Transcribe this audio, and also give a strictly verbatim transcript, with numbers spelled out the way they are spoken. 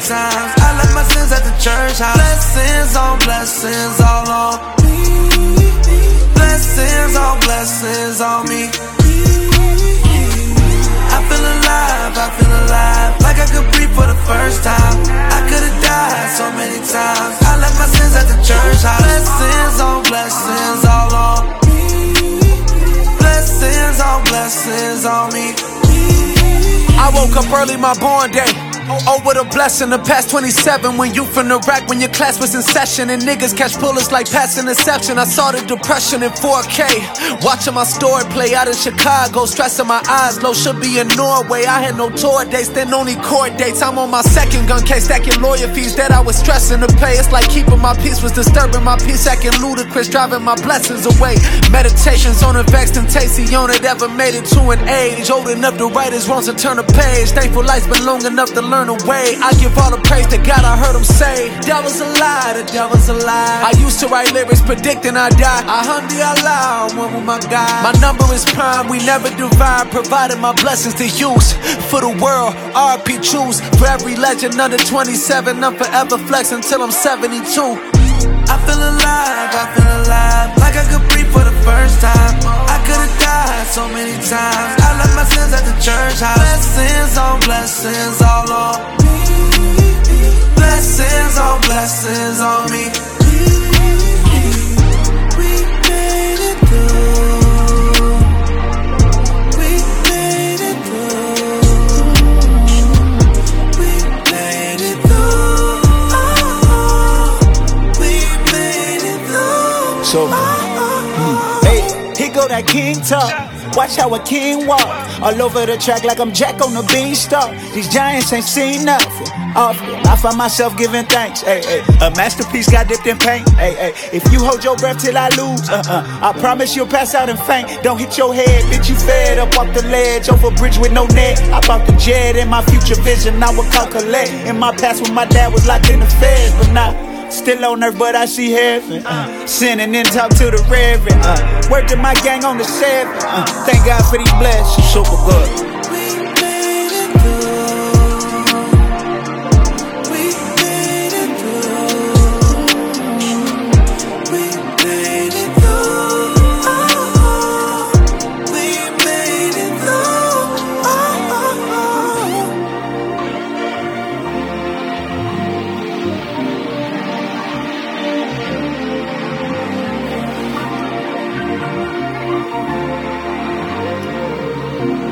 times. I left my sins at the church house. Blessings on blessings all on me. Blessings on blessings on me. I feel alive, I feel alive, like I could breathe for the first time. I could've died so many times. I left my sins at the church house. Blessings on blessings all on me. Blessings on blessings on me. I woke up early my born day. Oh, what a blessing, the past twenty-seven. When you from the rack, when your class was in session, and niggas catch bullets like passing interception. I saw the depression in four K, watching my story play out in Chicago. Stressing my eyes low, should be in Norway. I had no tour dates, then only court dates. I'm on my second gun case, stacking lawyer fees that I was stressing to pay. It's like keeping my peace was disturbing my peace, acting ludicrous, driving my blessings away. Meditations on a vexed and tasty on it, ever made it to an age old enough to write his wrongs and turn a page. Thankful life's been long enough to learn away. I give all the praise to God, I heard him say, devil's a lie, the devil's a lie. I used to write lyrics predicting I die. I hundi Allah, I'm one with my God. My number is prime, we never divide. Provided my blessings to use for the world, R P choose. For every legend under twenty-seven, I'm forever flex until I'm seventy-two. I feel alive, I feel alive, like I could breathe for the first time. I could've died so many times. I left my sins at the church house. Blessings on blessings all on me. Blessings on blessings on me. We made it through. We made it through. We made it through. We made it through. So, mm, hey, here go that king talk. Watch how a king walk, all over the track like I'm Jack on the beanstalk. These giants ain't seen nothing. Often I find myself giving thanks. Hey, hey, a masterpiece got dipped in paint. Hey, hey, if you hold your breath till I lose, uh-uh, I promise you'll pass out and faint. Don't hit your head, bitch, you fed up off the ledge, over a bridge with no net. I bought the jet in my future vision, I would calculate. In my past when my dad was locked in the feds, but now still on earth, but I see heaven. Uh, sinning and talk to the reverend. Uh, word to my gang on the seven. Uh, thank God for these blessings. Super good. Thank you.